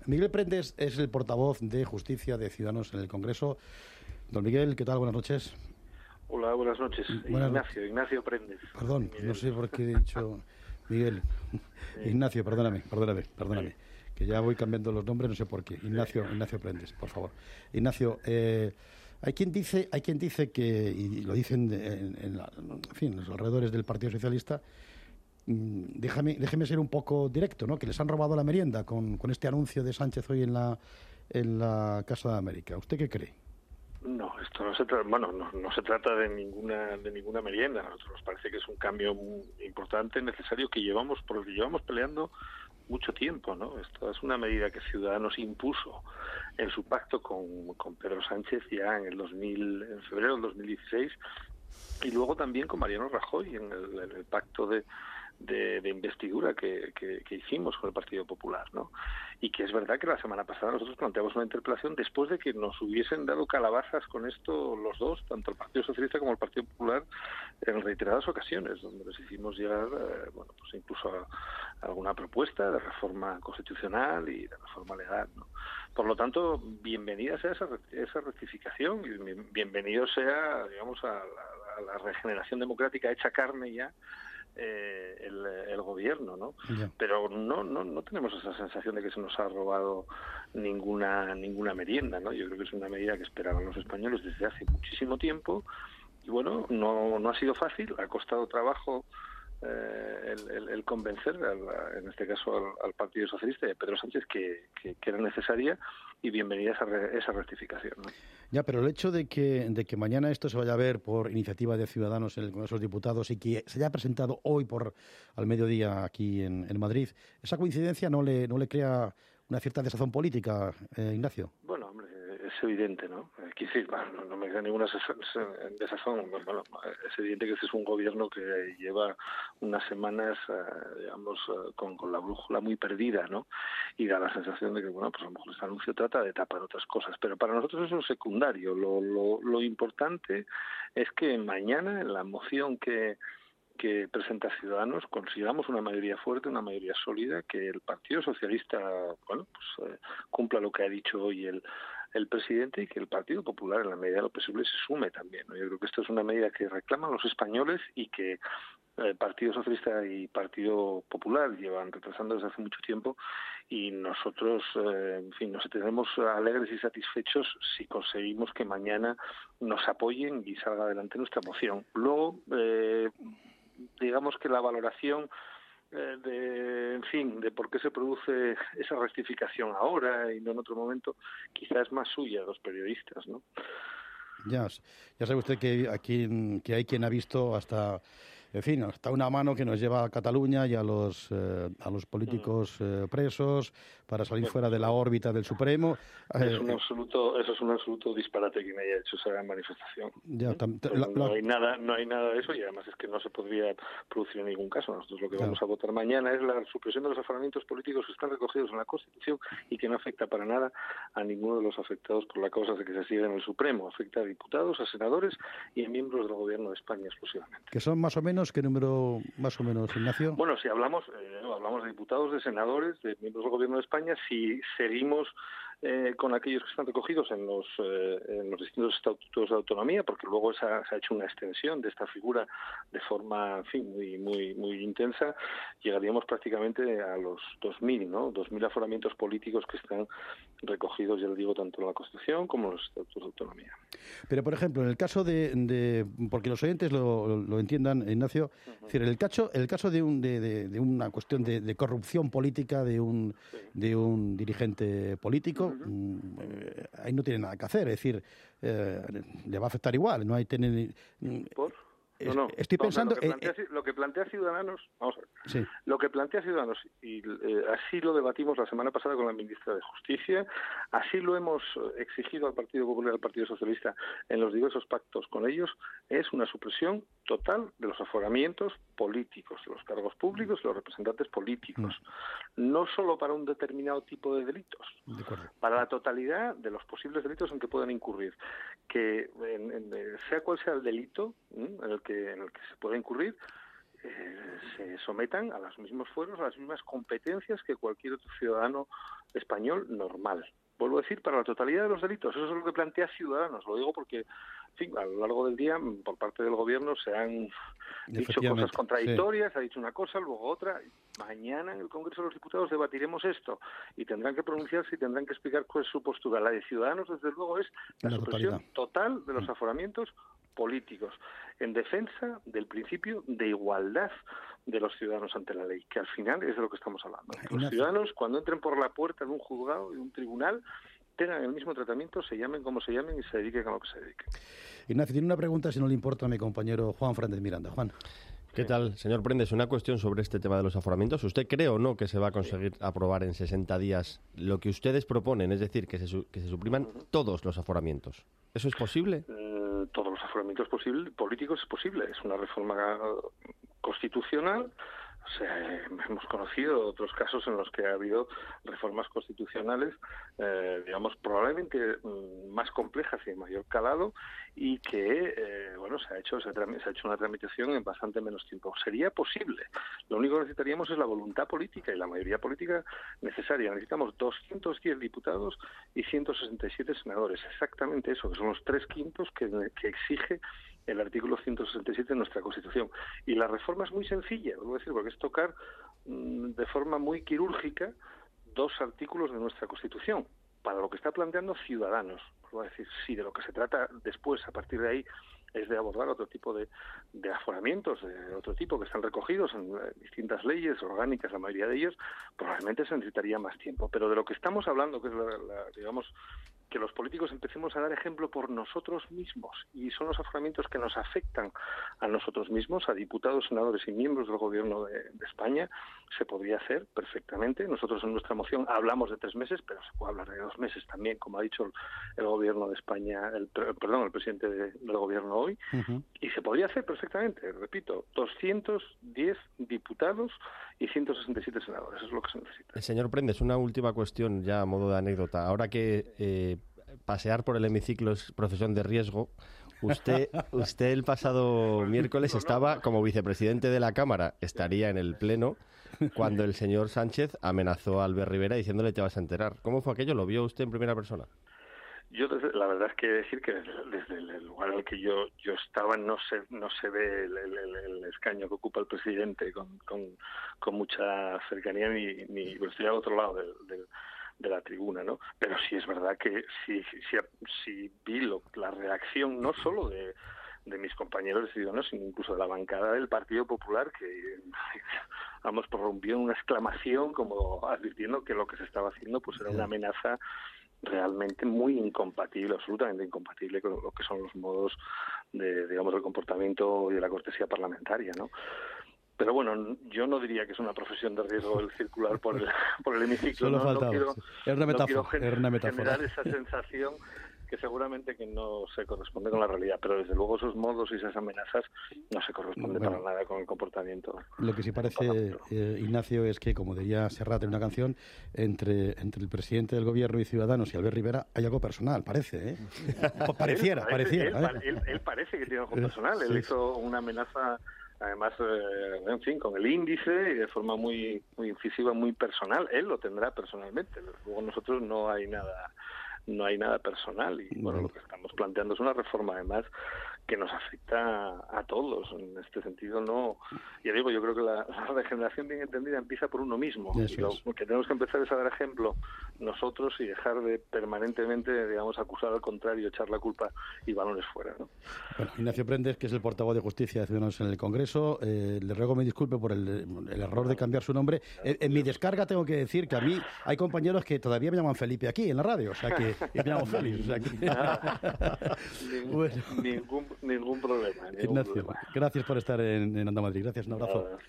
Miguel Prendes es el portavoz de Justicia de Ciudadanos en el Congreso. Don Miguel, ¿qué tal? Buenas noches. Hola, buenas noches. Ignacio Prendes. Perdón, no sé por qué he dicho Miguel. Ignacio, perdóname. Que ya voy cambiando los nombres, no sé por qué. Ignacio Prendes, por favor. Ignacio, hay quien dice que, y lo dicen en los alrededores del Partido Socialista, déjeme ser un poco directo, ¿no? Que les han robado la merienda con este anuncio de Sánchez hoy en la Casa de América. ¿Usted qué cree? No, esto no se trata, no se trata de ninguna merienda. A nosotros nos parece que es un cambio muy importante, necesario, que llevamos peleando mucho tiempo, ¿no? Esto es una medida que Ciudadanos impuso en su pacto con Pedro Sánchez ya en febrero del 2016, y luego también con Mariano Rajoy en el pacto de investidura que hicimos con el Partido Popular, ¿no? Y que es verdad que la semana pasada nosotros planteamos una interpelación después de que nos hubiesen dado calabazas con esto los dos, tanto el Partido Socialista como el Partido Popular, en reiteradas ocasiones, donde les hicimos llegar, pues incluso alguna propuesta de reforma constitucional y de reforma legal, ¿no? Por lo tanto, bienvenida sea esa rectificación, y bienvenido sea, digamos, a la regeneración democrática hecha carne ya, el gobierno, ¿no? Yeah. Pero no tenemos esa sensación de que se nos ha robado ninguna merienda, ¿no? Yo creo que es una medida que esperaban los españoles desde hace muchísimo tiempo, y bueno, no ha sido fácil, ha costado trabajo el convencer, en este caso al Partido Socialista y a Pedro Sánchez, que era necesaria, y bienvenida esa rectificación, ¿no? Ya, pero el hecho de que mañana esto se vaya a ver por iniciativa de Ciudadanos en el Congreso de los Diputados y que se haya presentado hoy al mediodía aquí en Madrid, ¿esa coincidencia no le crea una cierta desazón política, Ignacio? Bueno, hombre, es evidente, ¿no? No me crea ninguna desazón. Bueno, es evidente que este es un gobierno que lleva unas semanas, con la brújula muy perdida, ¿no? Y da la sensación de que, bueno, pues a lo mejor este anuncio trata de tapar otras cosas. Pero para nosotros eso es secundario. Lo importante es que mañana, en la moción que presenta Ciudadanos, consigamos una mayoría fuerte, una mayoría sólida, que el Partido Socialista, cumpla lo que ha dicho hoy el presidente, y que el Partido Popular, en la medida de lo posible, se sume también, ¿no? Yo creo que esto es una medida que reclaman los españoles y que Partido Socialista y Partido Popular llevan retrasando desde hace mucho tiempo, y nosotros, nos tenemos alegres y satisfechos si conseguimos que mañana nos apoyen y salga adelante nuestra moción. Luego, digamos que la valoración de por qué se produce esa rectificación ahora y no en otro momento, quizás es más suya, los periodistas, ¿no? Ya sabe usted que hay quien ha visto hasta una mano que nos lleva a Cataluña y a los políticos presos para salir fuera de la órbita del Supremo. Eso es un absoluto disparate quien haya hecho esa manifestación. No hay nada de eso, y además es que no se podría producir en ningún caso. Nosotros lo que vamos a votar mañana es la supresión de los aforamientos políticos que están recogidos en la Constitución y que no afecta para nada a ninguno de los afectados por la causa de que se siga en el Supremo. Afecta a diputados, a senadores y a miembros del Gobierno de España exclusivamente. ¿Que son más o menos? ¿Qué número más o menos, Ignacio? Bueno, si hablamos de diputados, de senadores, de miembros del Gobierno de España, si seguimos con aquellos que están recogidos en los distintos estatutos de autonomía, porque luego se ha hecho una extensión de esta figura de forma, muy intensa, llegaríamos prácticamente a los 2.000, ¿no? 2.000 aforamientos políticos que están recogidos, ya lo digo, tanto en la Constitución como en los estatutos de autonomía. Pero, por ejemplo, en el caso de porque los oyentes lo entiendan, Ignacio, es decir, el caso de una cuestión de corrupción política de un dirigente político, ahí no tiene nada que hacer, es decir, le va a afectar igual, no hay ¿Por? Estoy pensando lo que plantea Ciudadanos, vamos a ver. Sí. Lo que plantea Ciudadanos, y así lo debatimos la semana pasada con la ministra de Justicia, así lo hemos exigido al Partido Popular y al Partido Socialista en los diversos pactos con ellos, es una supresión total de los aforamientos políticos, de los cargos públicos y los representantes políticos, no solo para un determinado tipo de delitos, para la totalidad de los posibles delitos en que puedan incurrir, que sea cual sea el delito en el que se pueda incurrir, se sometan a los mismos fueros, a las mismas competencias que cualquier otro ciudadano español normal. Vuelvo a decir, para la totalidad de los delitos. Eso es lo que plantea Ciudadanos. Lo digo porque, en fin, a lo largo del día, por parte del Gobierno, se han dicho cosas contradictorias, sí. Ha dicho una cosa, luego otra. Mañana en el Congreso de los Diputados debatiremos esto y tendrán que pronunciarse y tendrán que explicar cuál es su postura. La de Ciudadanos, desde luego, es la supresión total de los aforamientos políticos, en defensa del principio de igualdad de los ciudadanos ante la ley, que al final es de lo que estamos hablando. Los ciudadanos, cuando entren por la puerta de un juzgado, de un tribunal, tengan el mismo tratamiento, se llamen como se llamen y se dediquen a lo que se dediquen. Ignacio, tiene una pregunta, si no le importa, a mi compañero Juan Fernández Miranda. Juan. ¿Qué tal, señor Prendes? Una cuestión sobre este tema de los aforamientos. ¿Usted cree o no que se va a conseguir aprobar en 60 días lo que ustedes proponen, es decir, que se supriman todos los aforamientos? ¿Eso es posible? Todos los aforamientos políticos es posible. Es una reforma constitucional. O sea, hemos conocido otros casos en los que ha habido reformas constitucionales, digamos, probablemente más complejas y de mayor calado, y que, bueno, se ha hecho una tramitación en bastante menos tiempo. Sería posible. Lo único que necesitaríamos es la voluntad política y la mayoría política necesaria. Necesitamos 210 diputados y 167 senadores. Exactamente eso, que son los 3/5 que exige el artículo 167 de nuestra Constitución. Y la reforma es muy sencilla, debo decir, porque es tocar de forma muy quirúrgica 2 artículos de nuestra Constitución, para lo que está planteando Ciudadanos. Voy a decir, sí, de lo que se trata después, a partir de ahí, es de abordar otro tipo de aforamientos, de otro tipo, que están recogidos en distintas leyes orgánicas, la mayoría de ellos, probablemente se necesitaría más tiempo. Pero de lo que estamos hablando, que es digamos, que los políticos empecemos a dar ejemplo por nosotros mismos, y son los aforamientos que nos afectan a nosotros mismos, a diputados, senadores y miembros del Gobierno de España, se podría hacer perfectamente. Nosotros en nuestra moción hablamos de 3 meses, pero se puede hablar de 2 meses también, como ha dicho el Gobierno de España, el presidente del Gobierno hoy, y se podría hacer perfectamente, repito, 210 diputados y 167 senadores, eso es lo que se necesita. Señor Prendes, una última cuestión ya a modo de anécdota. Ahora que pasear por el hemiciclo es profesión de riesgo, usted el pasado miércoles estaba como vicepresidente de la Cámara, estaría en el Pleno, cuando el señor Sánchez amenazó a Albert Rivera diciéndole te vas a enterar. ¿Cómo fue aquello? ¿Lo vio usted en primera persona? Yo la verdad es que decir que desde el lugar en el que yo estaba no se ve el escaño que ocupa el presidente con mucha cercanía, ni pues estoy al otro lado de la tribuna, ¿no? Pero sí es verdad que sí vi la reacción no solo de mis compañeros de Ciudadanos, sino incluso de la bancada del Partido Popular, que vamos, prorrumpió en una exclamación como advirtiendo que lo que se estaba haciendo pues era una amenaza realmente muy incompatible, absolutamente incompatible con lo que son los modos del comportamiento y de la cortesía parlamentaria, ¿no? Pero bueno, yo no diría que es una profesión de riesgo el circular por el hemiciclo. Solo faltaba. Es una metáfora. Generar esa sensación que seguramente que no se corresponde con la realidad, pero desde luego esos modos y esas amenazas no se corresponden para nada con el comportamiento. Lo que sí parece, Ignacio, es que, como diría Serrat en una canción, entre el presidente del Gobierno y Ciudadanos y Albert Rivera hay algo personal, parece, ¿eh? Pareciera. Él parece que tiene algo personal. Él hizo una amenaza, además, en fin, con el índice y de forma muy, muy incisiva, muy personal. Él lo tendrá personalmente. Luego nosotros no hay nada personal, y bueno, lo que estamos planteando es una reforma además que nos afecta a todos. En este sentido, no, ya digo, yo creo que la regeneración bien entendida empieza por uno mismo. Y lo que tenemos que empezar es a dar ejemplo nosotros y dejar de permanentemente, digamos, acusar al contrario, echar la culpa y balones fuera, ¿no? Bueno, Ignacio Prendes, que es el portavoz de Justicia de Ciudadanos en el Congreso, le ruego me disculpe por el error de cambiar su nombre. En mi descarga tengo que decir que a mí hay compañeros que todavía me llaman Felipe aquí en la radio, o sea que me llamo Félix. O sea que... Ningún problema. Ignacio, gracias por estar en Onda Madrid. Gracias, un abrazo.